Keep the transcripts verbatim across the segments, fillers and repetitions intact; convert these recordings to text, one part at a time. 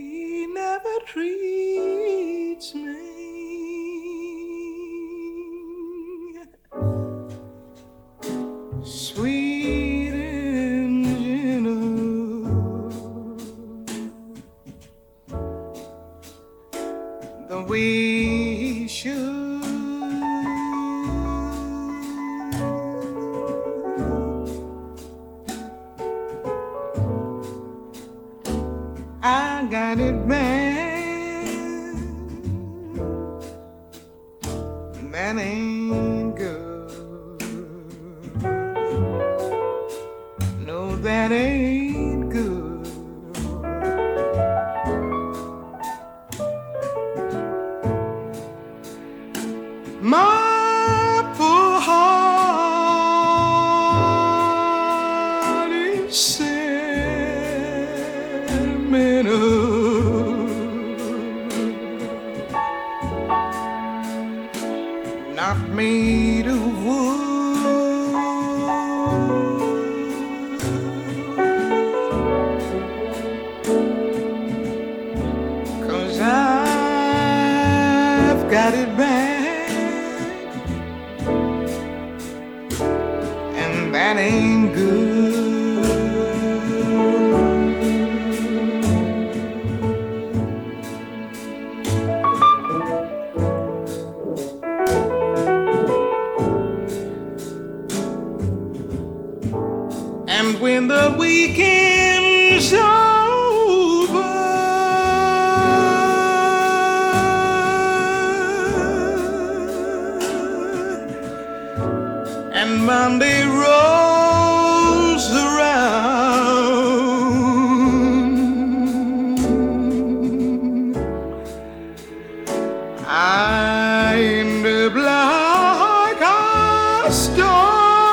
he never treats me sweet and gentle the way he should. I got it bad, that ain't good. No, that ain't good. My poor heart is sentimental, not made of wood. 'Cause I've got it bad, and that ain't good. And when the weekend's over and Monday rolls around, I end up like a stone,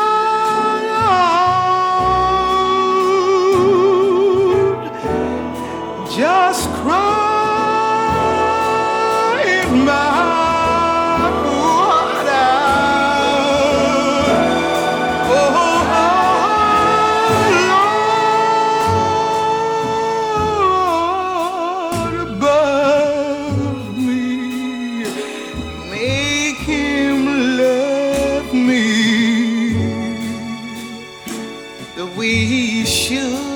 just crying my heart out. Oh, Lord, above me, make him love me the way he should.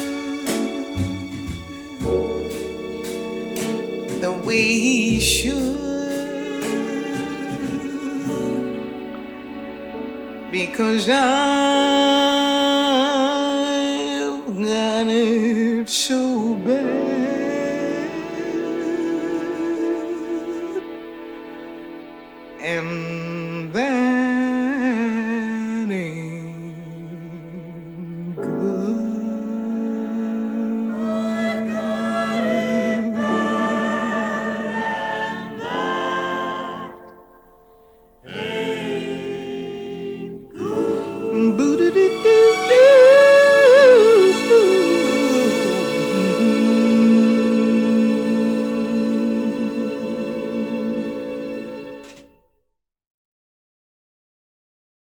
The way he should, because I've got it so bad, and